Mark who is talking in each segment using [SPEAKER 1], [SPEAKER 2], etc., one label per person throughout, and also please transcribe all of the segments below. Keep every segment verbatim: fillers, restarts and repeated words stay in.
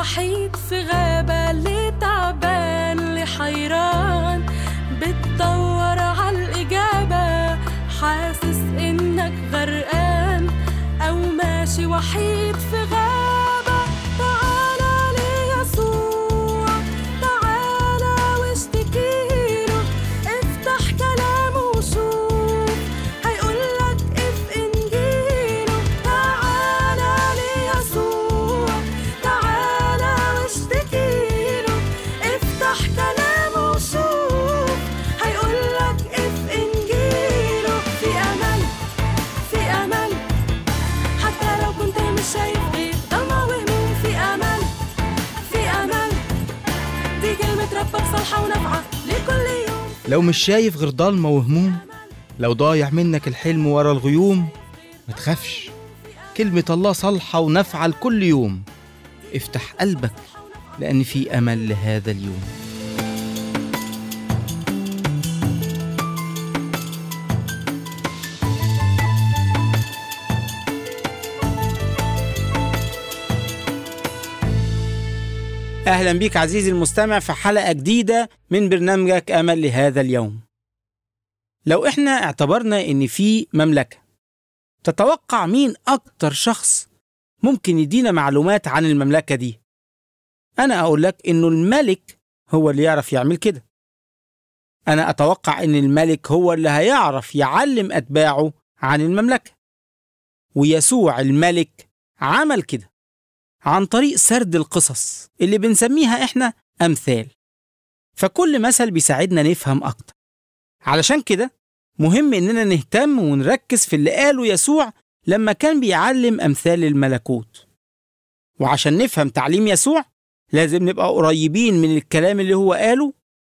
[SPEAKER 1] وحيد في غابة، اللي تعبان اللي حيران بتدور عالإجابة، حاسس إنك غرقان أو ماشي وحيد في غابة، تعالى ليسوع، تعالى واشتكيله، افتح كلامه وشوف هيقولك اف إنجيله، تعالى ليسوع، تعالى واشتكيله، افتح كلامه وشوف هيقولك اف إنجيله. في أمل، في أمل، حتى لو كنت مش شايف غير ضلمة وهموم، في أمل، في أمل، دي كلمة ربك صالحة ونافعة لكل يوم.
[SPEAKER 2] لو مش شايف غير ضلمة وهموم، لو ضايع منك الحلم ورا الغيوم، ما تخافش، كلمة الله صالحة ونافعة لكل يوم. افتح قلبك لأن في أمل لهذا اليوم.
[SPEAKER 3] أهلا بيك عزيزي المستمع في حلقة جديدة من برنامجك أمل لهذا اليوم. لو إحنا اعتبرنا إن في مملكة، تتوقع مين أكتر شخص ممكن يدينا معلومات عن المملكة دي؟ أنا أقول لك إنه الملك هو اللي يعرف يعمل كده. أنا أتوقع إن الملك هو اللي هيعرف يعلم أتباعه عن المملكة، ويسوع الملك عمل كده عن طريق سرد القصص اللي بنسميها إحنا أمثال. فكل مثل بيساعدنا نفهم أكتر. علشان كده مهم إننا نهتم ونركز في اللي قاله يسوع لما كان بيعلم أمثال الملكوت. وعشان نفهم تعليم يسوع لازم نبقى قريبين من الكلام اللي هو قاله،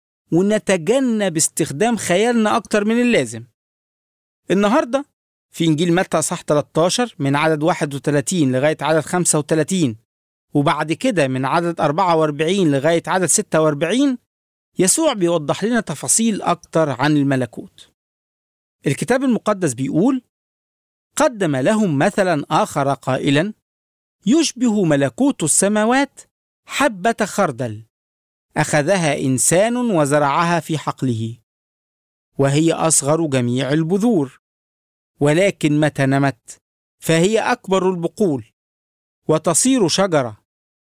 [SPEAKER 3] ونتجنب استخدام خيالنا أكتر من اللازم. النهاردة في إنجيل متى صح ثلاثة عشر من عدد واحد وثلاثين لغاية عدد خمسة وثلاثين، وبعد كده من عدد أربعة وأربعين لغاية عدد ستة وأربعين، يسوع بيوضح لنا تفاصيل أكتر عن الملكوت. الكتاب المقدس بيقول: قدم لهم مثلا آخر قائلا: يشبه ملكوت السماوات حبة خردل أخذها إنسان وزرعها في حقله، وهي أصغر جميع البذور، ولكن متى نمت فهي أكبر البقول وتصير شجرة،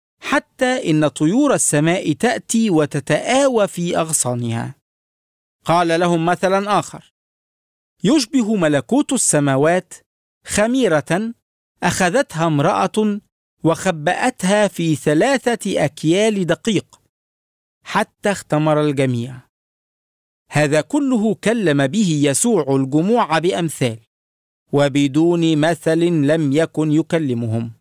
[SPEAKER 3] حتى إن طيور السماء تأتي وتتآوى في أغصانها. قال لهم مثلا آخر: يشبه ملكوت السماوات خميرة أخذتها امرأة وخبأتها في ثلاثة أكيال دقيق حتى اختمر الجميع. هذا كله كلم به يسوع الجموع بأمثال، وبدون مثل لم يكن يكلمهم،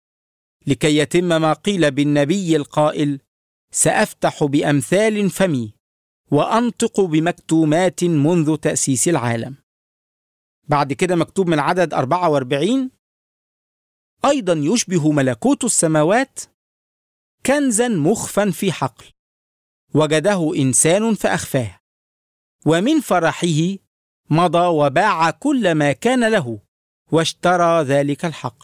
[SPEAKER 3] لكي يتم ما قيل بالنبي القائل: سأفتح بأمثال فمي وأنطق بمكتومات منذ تأسيس العالم. بعد كده مكتوب من عدد أربعة وأربعين: أيضا يشبه ملكوت السماوات كنزا مخفا في حقل وجده إنسان فأخفاه، ومن فرحه مضى وباع كل ما كان له واشترى ذلك الحقل.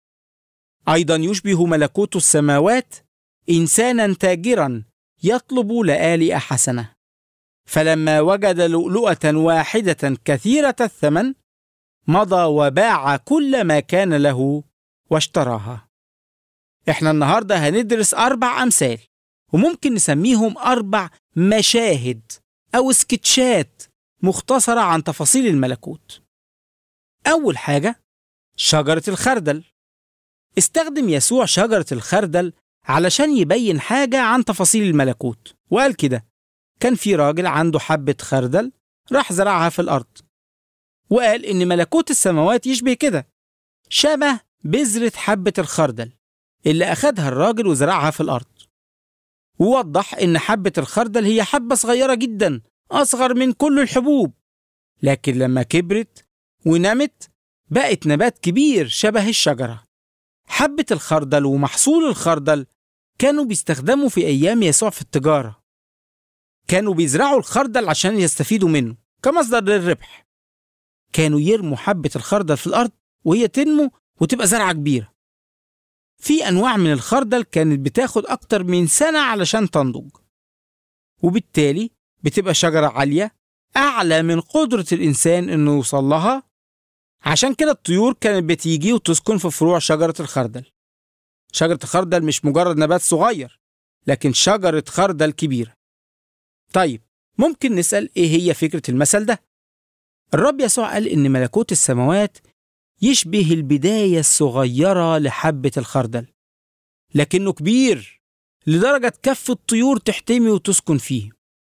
[SPEAKER 3] أيضا يشبه ملكوت السماوات إنسانا تاجرا يطلب لآلئة حسنة، فلما وجد لؤلؤة واحدة كثيرة الثمن مضى وباع كل ما كان له واشتراها. احنا النهاردة هندرس أربع أمثال، وممكن نسميهم أربع مشاهد أو سكتشات مختصرة عن تفاصيل الملكوت. أول حاجة شجرة الخردل. استخدم يسوع شجرة الخردل علشان يبين حاجة عن تفاصيل الملكوت، وقال كده: كان في راجل عنده حبة خردل راح زرعها في الأرض، وقال إن ملكوت السماوات يشبه كده، شبه بذرة حبة الخردل اللي أخدها الراجل وزرعها في الأرض. ووضح إن حبة الخردل هي حبة صغيرة جدا أصغر من كل الحبوب، لكن لما كبرت ونمت بقت نبات كبير شبه الشجرة. حبة الخردل ومحصول الخردل كانوا بيستخدموا في أيام يسوع في التجارة. كانوا بيزرعوا الخردل عشان يستفيدوا منه كمصدر للربح. كانوا يرموا حبة الخردل في الأرض وهي تنمو وتبقى زرعة كبيرة. في أنواع من الخردل كانت بتاخد أكتر من سنة علشان تنضج، وبالتالي بتبقى شجرة عالية أعلى من قدرة الإنسان إنه يوصل لها. عشان كده الطيور كانت بتيجي وتسكن في فروع شجرة الخردل. شجرة الخردل مش مجرد نبات صغير، لكن شجرة خردل كبيرة. طيب، ممكن نسأل إيه هي فكرة المثل ده؟ الرب يسوع قال إن ملكوت السماوات يشبه البداية الصغيرة لحبة الخردل، لكنه كبير لدرجة تكفي الطيور تحتمي وتسكن فيه.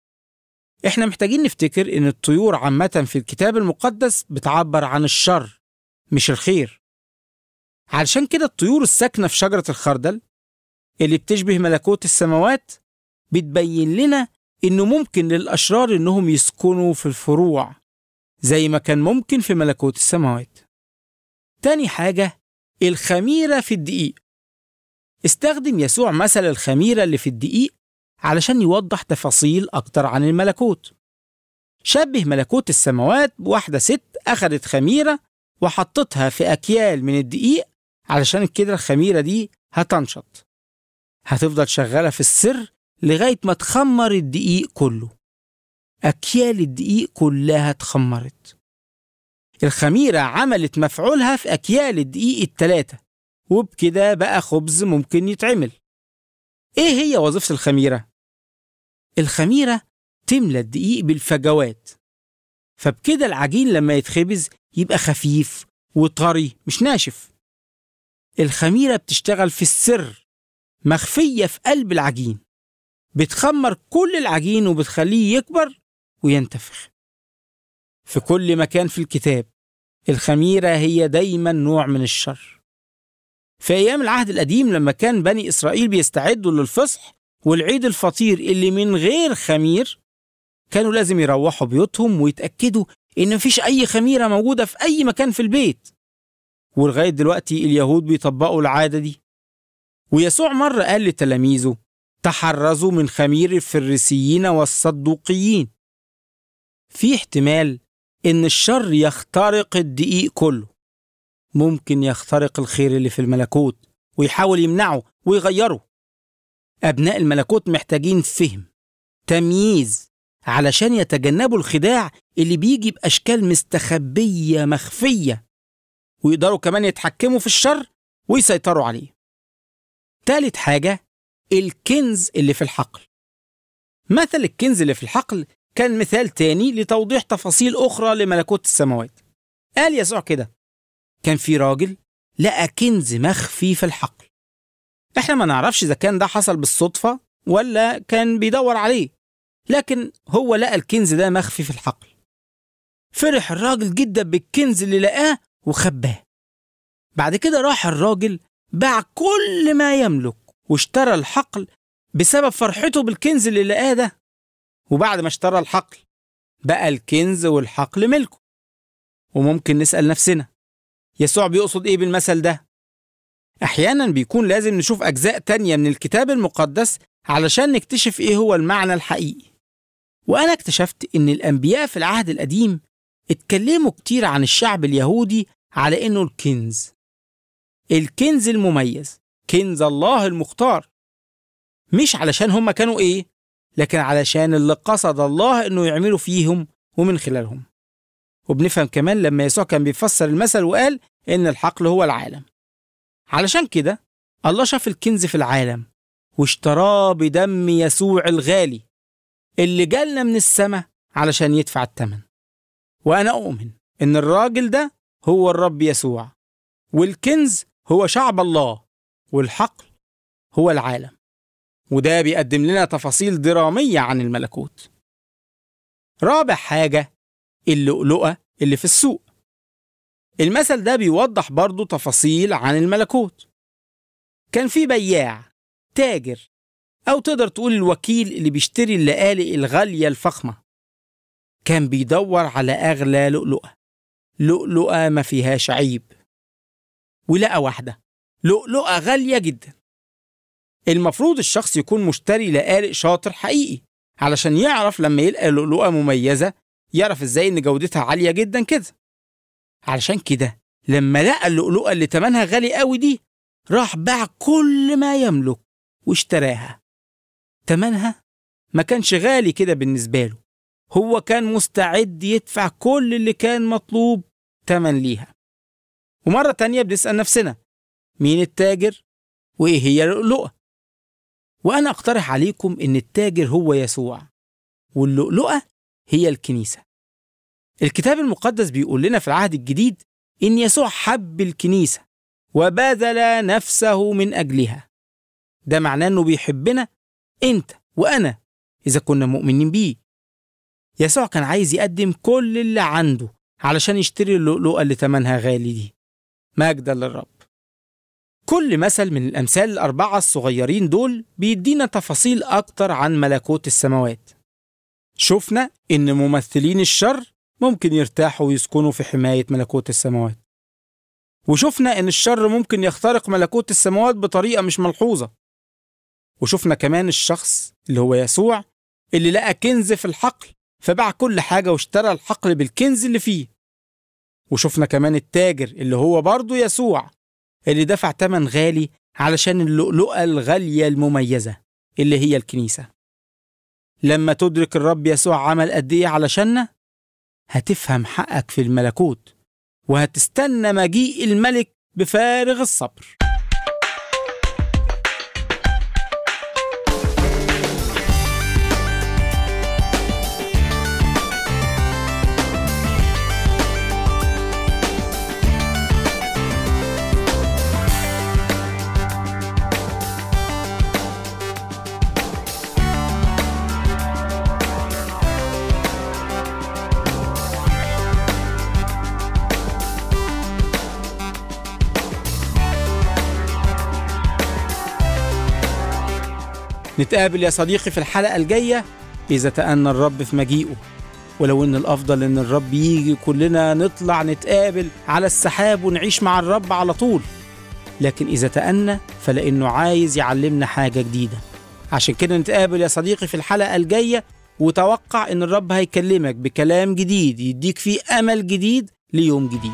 [SPEAKER 3] إحنا محتاجين نفتكر إن الطيور عامة في الكتاب المقدس بتعبر عن الشر مش الخير. علشان كده الطيور الساكنة في شجرة الخردل اللي بتشبه ملكوت السماوات بتبين لنا إنه ممكن للأشرار إنهم يسكنوا في الفروع زي ما كان ممكن في ملكوت السماوات. تاني حاجة، الخميرة في الدقيق. استخدم يسوع مثل الخميرة اللي في الدقيق علشان يوضح تفاصيل أكتر عن الملكوت. شبه ملكوت السماوات بواحدة ست أخدت خميرة وحطتها في أكيال من الدقيق، علشان كده الخميرة دي هتنشط، هتفضل شغالة في السر لغاية ما تخمر الدقيق كله. أكيال الدقيق كلها اتخمرت. الخميرة عملت مفعولها في أكيال الدقيق التلاتة، وبكده بقى خبز ممكن يتعمل. إيه هي وظيفة الخميرة؟ الخميرة تملى الدقيق بالفجوات، فبكده العجين لما يتخبز يبقى خفيف وطري مش ناشف. الخميرة بتشتغل في السر، مخفية في قلب العجين، بتخمر كل العجين وبتخليه يكبر وينتفخ. في كل مكان في الكتاب الخميرة هي دايما نوع من الشر. في أيام العهد القديم لما كان بني إسرائيل بيستعدوا للفصح والعيد الفطير اللي من غير خمير، كانوا لازم يروحوا بيوتهم ويتأكدوا إن مفيش أي خميرة موجودة في أي مكان في البيت. ولغاية دلوقتي اليهود بيطبقوا العادة دي. ويسوع مرة قال لتلاميذه: تحرزوا من خمير الفريسيين والصدوقيين. في احتمال إن الشر يخترق الدقيق كله، ممكن يخترق الخير اللي في الملكوت ويحاول يمنعه ويغيره. أبناء الملكوت محتاجين فهم، تمييز، علشان يتجنبوا الخداع اللي بيجي بأشكال مستخبية مخفية، ويقدروا كمان يتحكموا في الشر ويسيطروا عليه. تالت حاجة، الكنز اللي في الحقل. مثل الكنز اللي في الحقل كان مثال تاني لتوضيح تفاصيل أخرى لملكوت السماوات. قال يسوع كده: كان في راجل لقى كنز مخفي في الحقل. احنا ما نعرفش إذا كان ده حصل بالصدفة ولا كان بيدور عليه، لكن هو لقى الكنز ده مخفي في الحقل. فرح الراجل جدا بالكنز اللي لقاه وخباه. بعد كده راح الراجل باع كل ما يملك واشترى الحقل بسبب فرحته بالكنز اللي لقاه ده. وبعد ما اشترى الحقل بقى الكنز والحقل ملكه. وممكن نسأل نفسنا، يسوع بيقصد ايه بالمثل ده؟ احيانا بيكون لازم نشوف اجزاء تانية من الكتاب المقدس علشان نكتشف ايه هو المعنى الحقيقي. وانا اكتشفت ان الانبياء في العهد القديم اتكلموا كتير عن الشعب اليهودي على انه الكنز، الكنز المميز، كنز الله المختار. مش علشان هم كانوا ايه، لكن علشان اللي قصد الله انه يعملوا فيهم ومن خلالهم. وبنفهم كمان لما يسوع كان بيفسر المثل وقال ان الحقل هو العالم. علشان كده الله شاف الكنز في العالم واشتراه بدم يسوع الغالي اللي جالنا من السماء علشان يدفع الثمن. وانا اؤمن ان الراجل ده هو الرب يسوع، والكنز هو شعب الله، والحقل هو العالم. وده بيقدم لنا تفاصيل درامية عن الملكوت. رابع حاجة، اللؤلؤة اللي في السوق. المثل ده بيوضح برضو تفاصيل عن الملكوت. كان في بياع، تاجر، أو تقدر تقول الوكيل اللي بيشتري اللآلئ الغالية الفخمة. كان بيدور على أغلى لؤلؤة، لؤلؤة ما فيهاش عيب. ولقى واحدة، لؤلؤة غالية جدا. المفروض الشخص يكون مشتري لآلئ شاطر حقيقي علشان يعرف لما يلقى لؤلؤة مميزة يعرف ازاي ان جودتها عالية جدا كده. علشان كده لما لقى اللؤلؤة اللي تمنها غالي قوي دي، راح باع كل ما يملك واشتراها. تمنها ما كانش غالي كده بالنسبة له، هو كان مستعد يدفع كل اللي كان مطلوب تمن ليها. ومرة تانية بنسأل نفسنا، مين التاجر وإيه هي اللؤلؤة؟ وأنا أقترح عليكم إن التاجر هو يسوع، واللؤلؤة هي الكنيسة. الكتاب المقدس بيقول لنا في العهد الجديد إن يسوع حب الكنيسة وبذل نفسه من أجلها. ده معناه إنه بيحبنا أنت وأنا إذا كنا مؤمنين بيه. يسوع كان عايز يقدم كل اللي عنده علشان يشتري اللؤلؤة اللي تمنها غالي دي. مجدا للرب. كل مثل من الأمثال الأربعة الصغيرين دول بيدينا تفاصيل أكتر عن ملكوت السماوات. شفنا إن ممثلين الشر ممكن يرتاحوا ويسكنوا في حماية ملكوت السماوات، وشفنا إن الشر ممكن يخترق ملكوت السماوات بطريقة مش ملحوظة. وشفنا كمان الشخص اللي هو يسوع اللي لقى كنز في الحقل فباع كل حاجة واشترى الحقل بالكنز اللي فيه. وشفنا كمان التاجر اللي هو برضو يسوع اللي دفع تمن غالي علشان اللؤلؤة الغالية المميزة اللي هي الكنيسة. لما تدرك الرب يسوع عمل قد ايه علشاننا، هتفهم حقك في الملكوت وهتستنى مجيء الملك بفارغ الصبر. نتقابل يا صديقي في الحلقة الجاية إذا تأنى الرب في مجيئه. ولو إن الأفضل إن الرب يجي كلنا نطلع نتقابل على السحاب ونعيش مع الرب على طول، لكن إذا تأنى فلأنه عايز يعلمنا حاجة جديدة. عشان كده نتقابل يا صديقي في الحلقة الجاية، وتوقع إن الرب هيكلمك بكلام جديد يديك فيه أمل جديد ليوم جديد.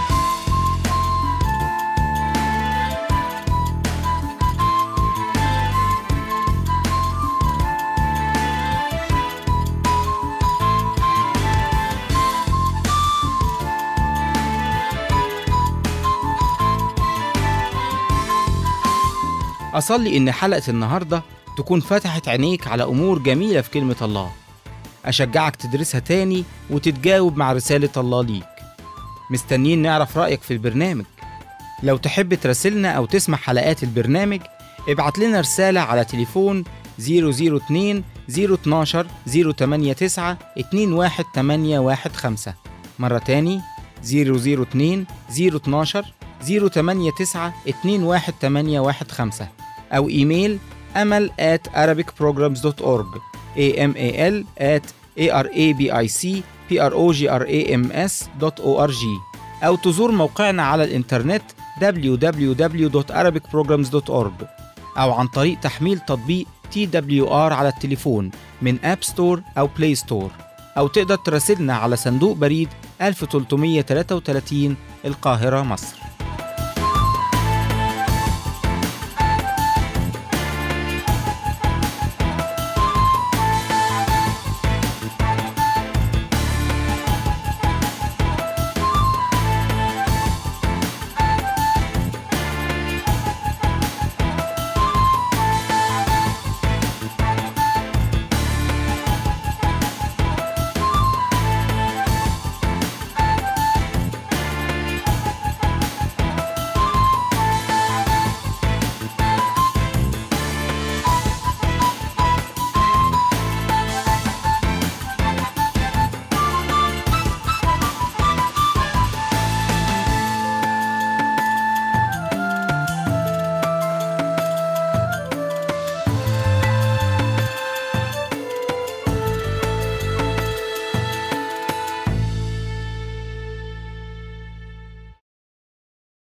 [SPEAKER 2] أصلي إن حلقة النهاردة تكون فتحت عينيك على أمور جميلة في كلمة الله. أشجعك تدرسها تاني وتتجاوب مع رسالة الله ليك. مستنيين نعرف رأيك في البرنامج. لو تحب تراسلنا أو تسمع حلقات البرنامج، ابعت لنا رسالة على تليفون صفر صفر اتنين صفر اتناشر صفر تمانية تسعة اتنين واحد تمانية واحد خمسة. مرة تاني صفر صفر اتنين صفر اتناشر صفر تمانية تسعة اتنين واحد تمانية واحد خمسة، أو إيميل أمل at arabic programs dot org amal at arabicprograms dot org، أو تزور موقعنا على الإنترنت دبليو دبليو دبليو دوت arabic programs dot org، أو عن طريق تحميل تطبيق تي دبليو آر على التليفون من أب ستور أو بلاي ستور، أو تقدر تراسلنا على صندوق بريد ألف وتلتمية وتلاتة وتلاتين القاهرة مصر.